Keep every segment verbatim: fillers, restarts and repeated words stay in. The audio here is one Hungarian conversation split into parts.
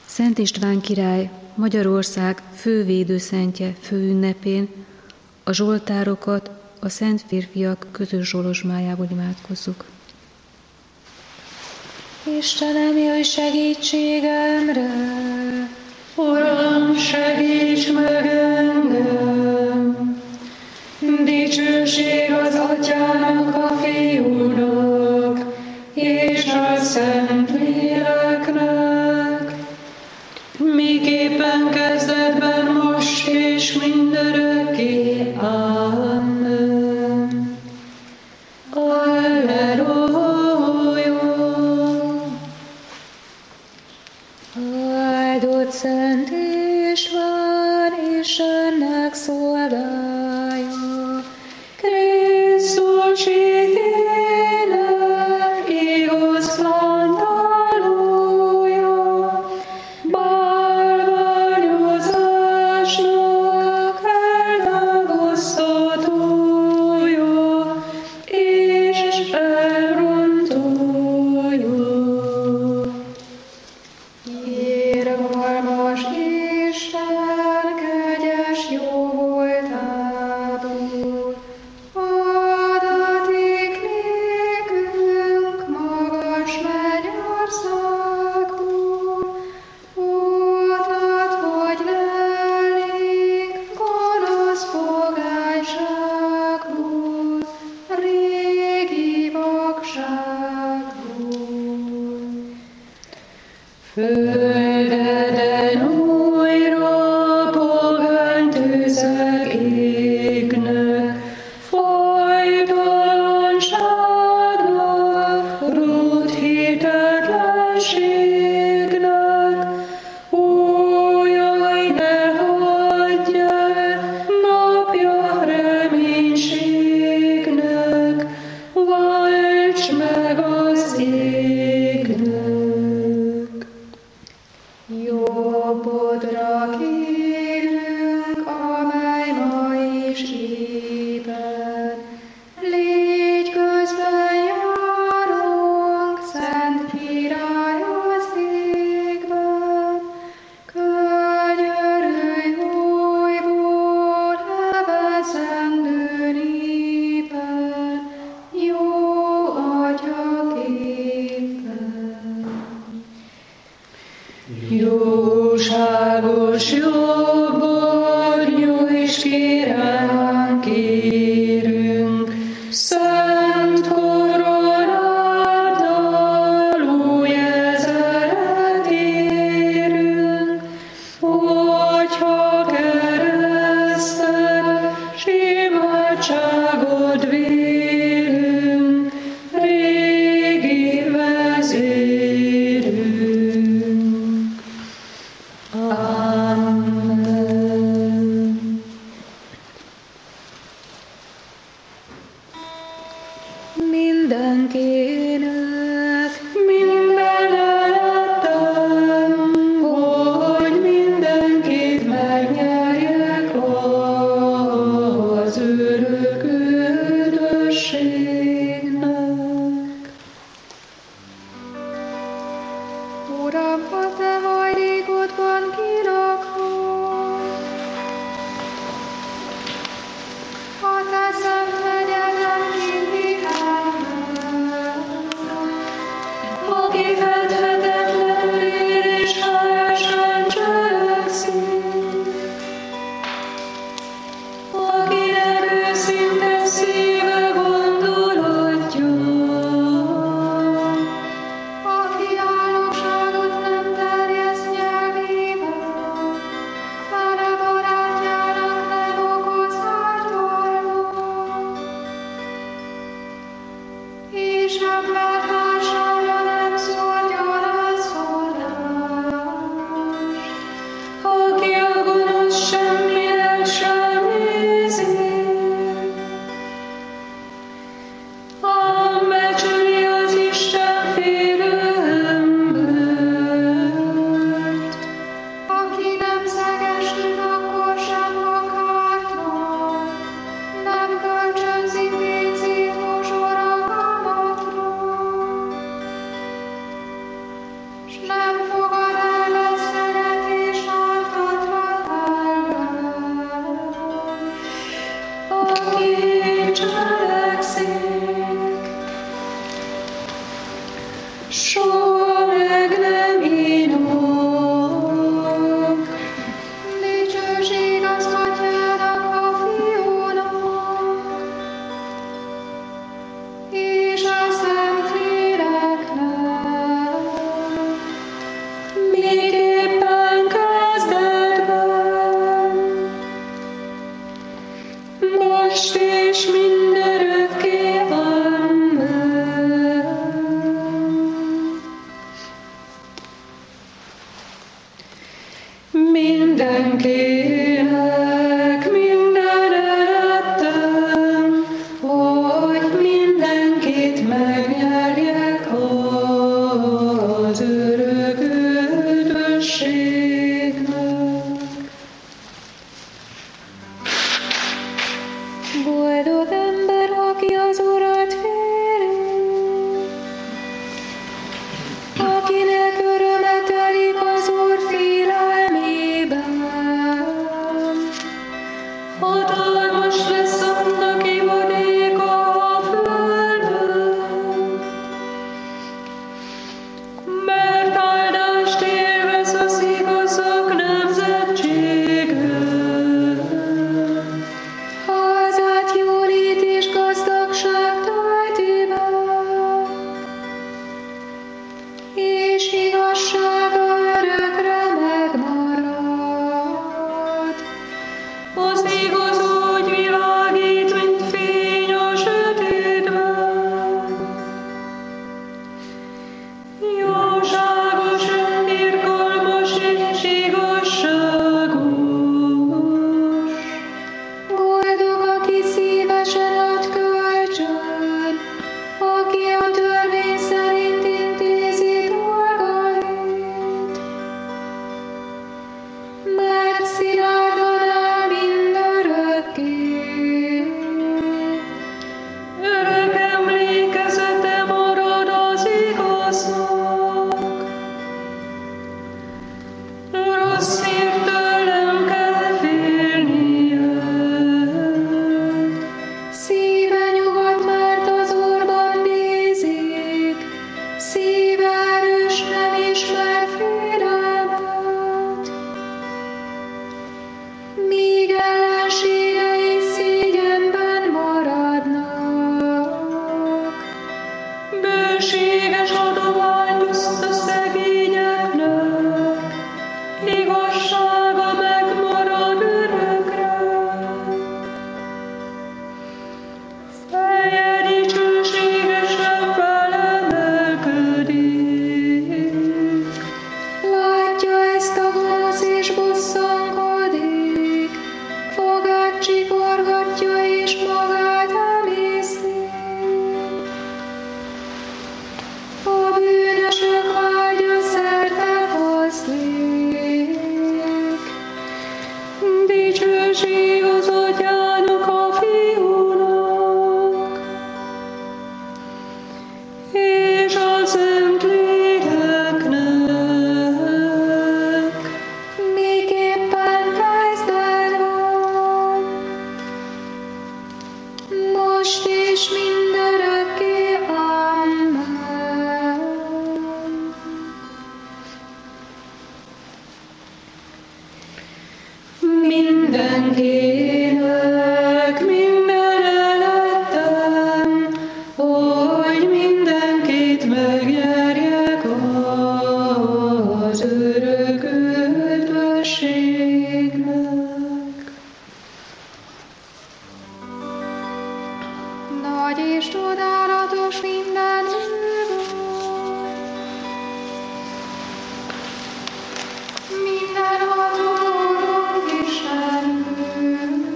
Szent István király Magyarország fővédőszentje főünnepén a zsoltárokat a szent férfiak közös zsolozsmájából imádkozzuk. Istenem, jöjj segítségemre! Uram, segíts meg engem! Dicsőség az Atyának, a Fiúnak, és a Szentléleknek, miképpen kezdetben, most és mindörökké. Amen. Alleluja! Áldott Szent István, Istennek szolgálja, Krisztus hitének igaz vándorlója, bálványozásnak eltagoztatója, és elrontója. Irgalmas Isten, kegyes jó voltából, adatik nékünk magas mennyországból, utat, hogy lelénk gonosz fogányságból, régi vakságból. Földeden újra pogány tüzek égnek, folytalanságnak, rút hitetlenségnek. Ó, jaj, ne hagyj el, napja reménységnek, válts meg az égnek. Jobbodra kérünk, amely ma is ébred. Légy közben járunk, Szent Király az égben. Könyörülj újból levezendő népen, jó Atyaképpen. Jóságos jobbod, nyújts ki ránk, kérünk, szent koronáddal új ezelet érünk, hogyha kereszted s imádságod vélünk, régi vezérünk. Amen. Mindenkinek mindenelettem, hogy mindenkit megnyerjek az örök üdvösségnek. Uram, ha te hajlékodban kirakod, ha te szenvedjen kinti ember, aki fedhetetlenül él és helyesen cselekszik, akinek őszinte szíve gondolatja, aki álnokságot nem terjed miképpen kezdetben, most és mindörökké. Amen. Mindenkinek minden előttem, hogy mindenkit megnyerjek az örök üdvösségnek. Boldog ember, aki az Urat féli, akinek öröme telik az Úr félelmében. Hatalmas lesz annak ivadéka a földön, mert áldást élvez az igazak nemzetsége. Házát jólét és gazdagság tölti be, és igazsága örökre megmarad. Az igaz úgy világít, mint fény a sötétben. Jóságos, önbirgalmas és igazságos. Boldog, aki szívesen ad kölcsön, aki a törvény szerint intézi dolgait, mert szilárdan áll mindörökké. Örök emlékezete marad az igaznak. Rossz hírtől nem kell félnie. Szíve nyugodt, mert az Úrban bízik, szíve erős, nem ismer félelmet. Míg ellenségei szégyenben maradnak, bőséges adomány oszt a szegényeknek, igazsága megmarad örökre. Feje dicsőségesen felemelkedik. Látja ezt a gonosz és bosszankodik, fogát csikorgatja és magát emészi. A bűnösök vágya szerte foszlik. Dicsőség az Atyának, a Fiúnak, és a Szentléleknek, miképpen kezdetben, most és mindörökké. Amen. Mindenkinek minden előttem, hogy mindenkit megnyerjek az örök üdvösségnek. Nagy és csodálatos minden mindenható Úrunk Istenünk,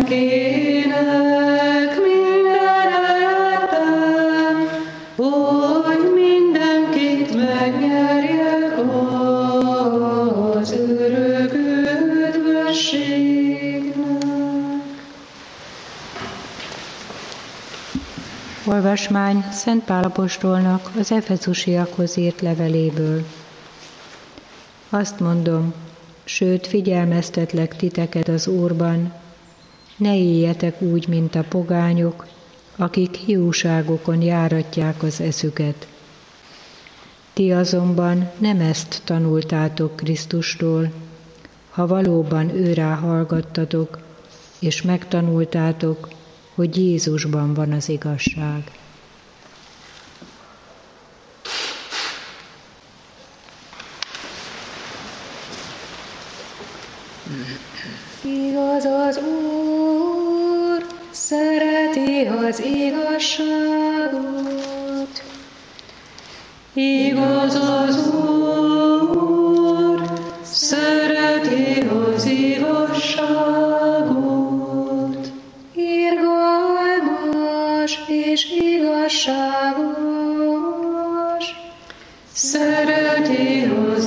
mindenkinek minden életem, hogy mindenkit megnyerjek az örök üdvösségnek. Olvasmány Szent Pál apostolnak az Efezusiakhoz írt leveléből. Azt mondom, sőt figyelmeztetlek titeket az Úrban, ne éljetek úgy, mint a pogányok, akik hiúságokon járatják az eszüket. Ti azonban nem ezt tanultátok Krisztustól, ha valóban őrá hallgattatok, és megtanultátok, hogy Jézusban van az igazság. Igaz az Úr, szereti az igazságot. Igaz az Úr, szereti az igazságot. Irgalmas és igazságos, szereti az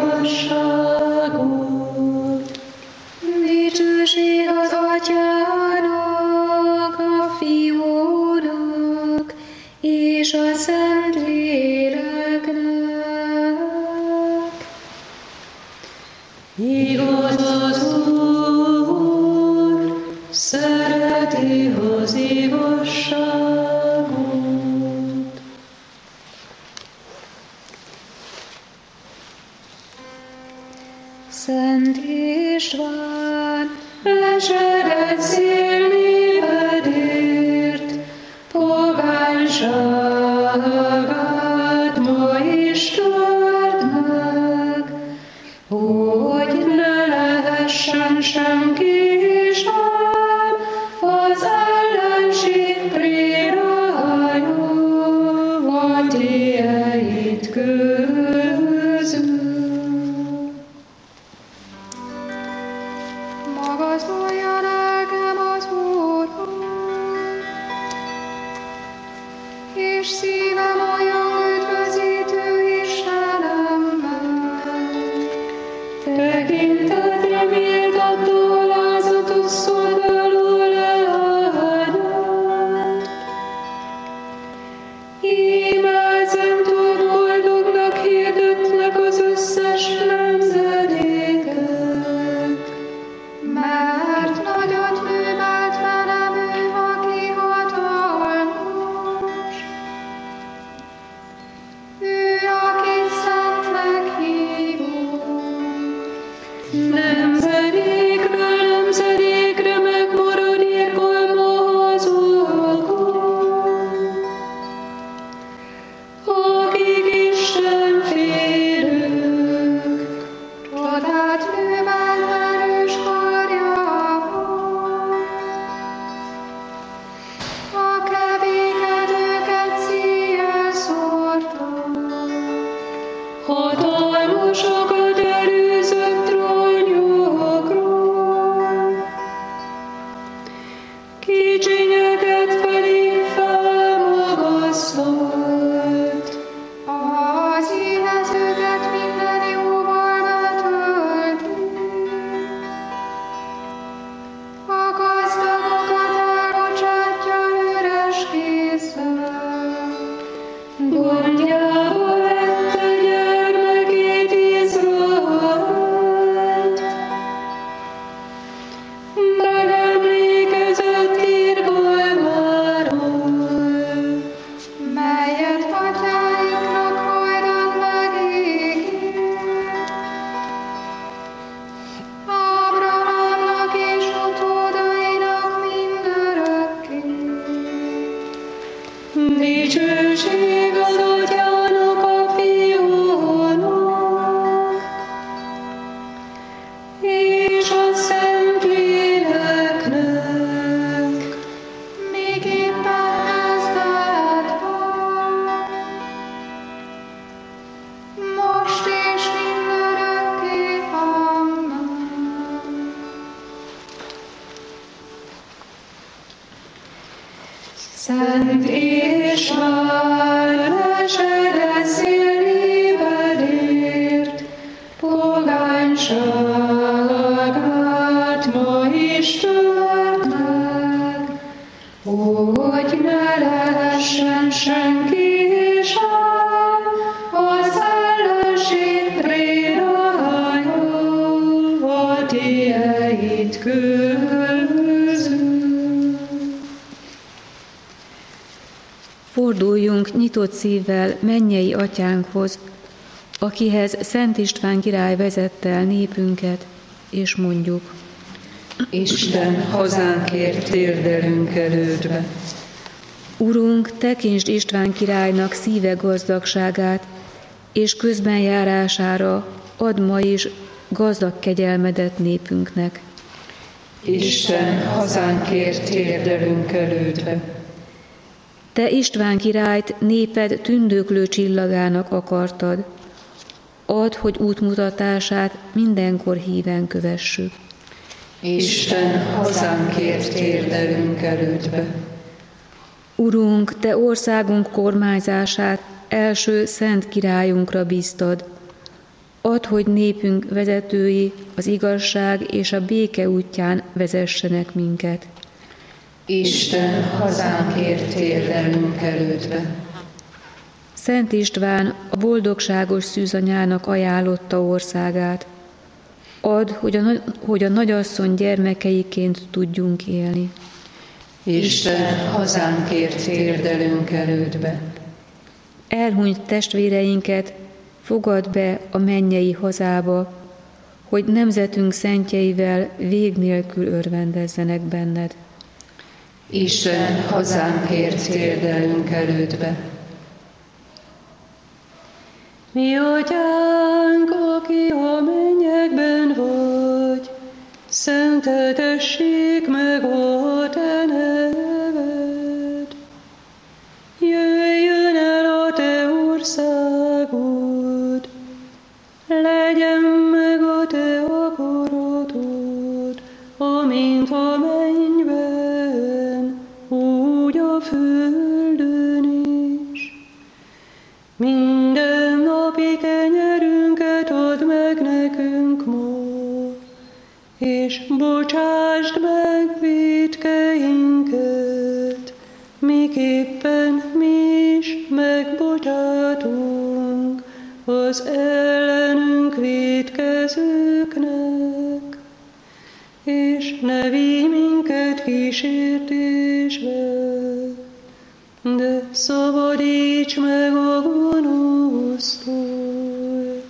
igazságot. Dicsőség az Atyának, a Fiúnak és a Szentléleknek. Igaz az Úr, szereti az igazságot. Szent István, lesered szélnépedért, pogányságát ma is törd meg, hogy ne lehessen senki sem az ellenség prérája a tiéd közül. Magasztalja nekem az Úrhoz, és szívem olyan üdvözítő Istenemmel. Tekintetre méltató alázatos szolgáló leányát. Íme ezentúl boldognak hirdetnek az összes nemzedékek, mert nagyot művelt velem ő, aki hatalmas. Ő, akit szentnek hívunk. Nemzedékről nemzedékre megmarad irgalma az Úrkon. Akik istenfélők, csodát művelt erős karjával. A kevékedőket szíjjel szórta, hatalmasokat erőzött trónjukról. Kicsinyeket pedig felmagasztott, az életüket minden jóval betölti. A gazdagokat elbocsátja üres kézzel, gondjába vette gyermekét Szent István, esedezél hibedért, pogányságát ma is tört meg, hogy ne lehessen senki sem az ellenség prédája a tiéd közül. Forduljunk nyitott szívvel mennyei atyánkhoz, akihez Szent István király vezette el népünket, és mondjuk: Isten, hazánkért térdelünk elődbe. Urunk, tekintsd István királynak szíve gazdagságát, és közbenjárására add ma is gazdag kegyelmedet népünknek. Isten, hazánkért térdelünk elődbe. Te István királyt néped tündöklő csillagának akartad. Add, hogy útmutatását mindenkor híven kövessük. Isten, hazánkért térdelünk elődbe. Urunk, Te országunk kormányzását első szent királyunkra bíztad. Add, hogy népünk vezetői az igazság és a béke útján vezessenek minket. Isten, hazánkért térdelünk elődbe. Szent István a boldogságos szűzanyának ajánlotta országát. Add, hogy a, hogy a nagyasszony gyermekeiként tudjunk élni. Isten, hazánkért térdelünk elődbe. Elhunyt testvéreinket fogadd be a mennyei hazába, hogy nemzetünk szentjeivel vég nélkül örvendezzenek benned. Isten, hazánkért térdelünk elődbe. Mi atyánk, aki a mennyekben vagy, szenteltessék meg a te neved. Jöjjön el a te országod, legyen meg a te akaratod, amint a mennyben, úgy a földön is. Minden napi kenyerünket add meg nekünk ma, és bocsásd meg vétkeinket, miképpen mi is megbocsátunk az ellenünk vétkezőknek, és ne vigy minket kísértésbe, de szabadíts meg a gonosztól.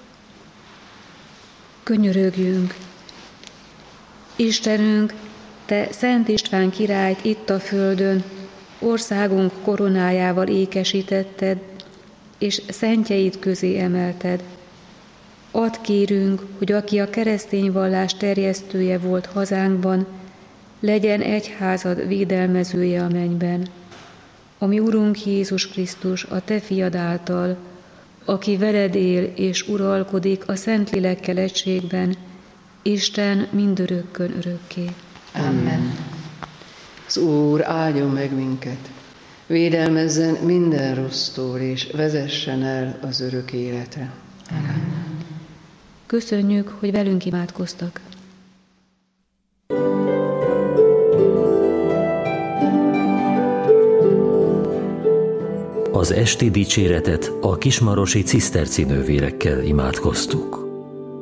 Könyörögjünk! Istenünk, Te Szent István királyt itt a földön országunk koronájával ékesítetted, és szentjeid közé emelted. Add, kérünk, hogy aki a keresztény vallás terjesztője volt hazánkban, legyen egyházad védelmezője a mennyben. Ami Urunk Jézus Krisztus, a Te fiad által, aki veled él és uralkodik a Szentlélekkel egységben, Isten mindörökkön örökké. Amen. Az Úr áldjon meg minket, védelmezzen minden rossztól, és vezessen el az örök életre. Amen. Köszönjük, hogy velünk imádkoztak. Az esti dicséretet a kismarosi ciszterci nővérekkel imádkoztuk.